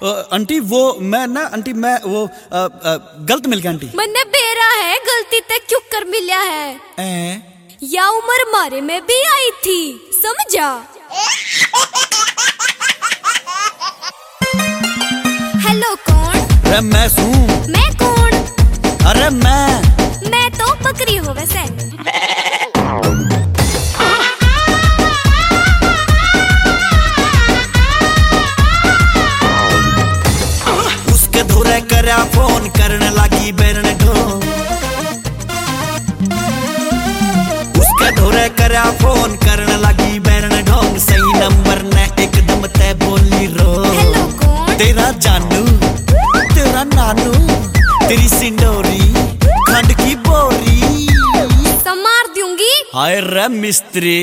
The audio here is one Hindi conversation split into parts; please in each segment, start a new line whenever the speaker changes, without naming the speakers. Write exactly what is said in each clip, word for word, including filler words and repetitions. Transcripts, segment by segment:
आंटी वो मैं ना आंटी मैं वो आ, आ, गलत मिल गया आंटी।
मन्ने बेरा है गलती ते क्यों कर मिला है
ए?
या उम्र मारे में भी आई थी समझा। हेलो कौन?
अरे मैं सू।
मैं कौन?
अरे मैं
मैं तो बकरी हो वैसे।
उसके धुरे करया फोन करने लगी बैरन ढो। उसके धुरे करया फोन करने लगी बैरन ढोंग। सही नंबर ने एकदम तय बोली रो।
हेलो कौन?
तेरा जानू तेरा नानू तेरी सिंडोरी खंड की बोरी
समार दूंगी।
हाय रे मिस्त्री।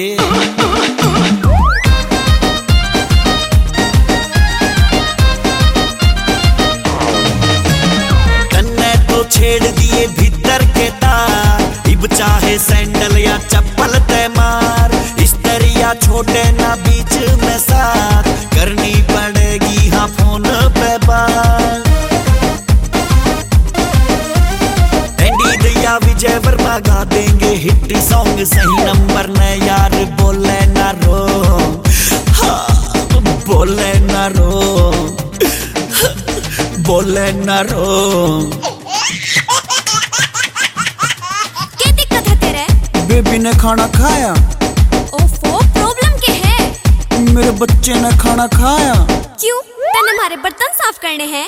कन्ने तो छेड़ दिए भीतर के तार। इब चाहे सैंडल या चप्पल ते मार। इस दरिया छोटे ना बीच में साथ करनी पड़ेगी हाँ फोन पे बात। विजय वर्मा गा देंगे हिट सॉन्ग। सही नंबर ने यार बोले ना रो। हाँ, बोले ना रो बोले ना रो।
क्या दिक्कत है तेरे?
बेबी ने खाना खाया।
ओफो प्रॉब्लम क्या है?
मेरे बच्चे ने खाना खाया।
क्यों तने हमारे बर्तन साफ करने हैं?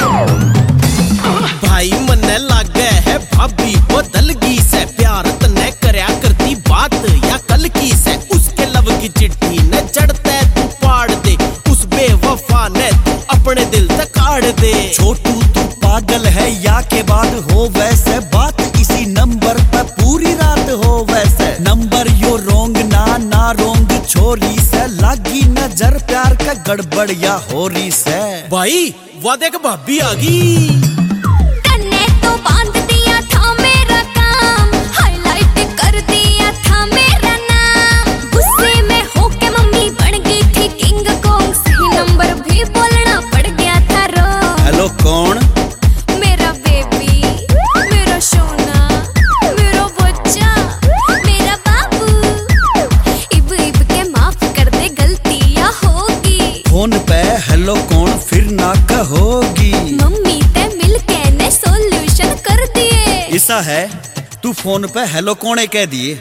भाई मन्ने लागे है भाभी बदलगी से। प्यार तने करया करती बात या कल की से। उसके लब की चिट्ठी ने चढ़ते तू पाड़ दे। उस बेवफा ने तू अपने दिल तक काट दे।
छोटू तू पागल है या के बाद हो वैसे। बात इसी नंबर पे पूरी रात हो वैसे। नंबर यो रोंग ना ना रोंग छोरी से। लागी नजर प्यार का गड़बड़ या होरी से।
भाई वादे का भाभी आ गई।
तो बांध दिया था मेरा काम। हाईलाइट कर दिया था मेरा नाम। गुस्से में होके मम्मी बन गई थी किंग कॉन्ग। सही नंबर भी बोलना पड़ गया था रो।
हेलो कौन?
मेरा बेबी मेरा सोना मेरा बच्चा मेरा बाबू। इब इब के माफ कर दे गलतियां होगी।
फोन पे हेलो कौन फिर ना कहोगी।
मम्मी ते मिलके ने सॉल्यूशन कर दिए।
ऐसा है तू फोन पे हेलो कौन कह दिए।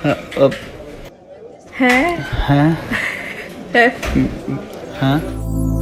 है
हैं हैं हाँ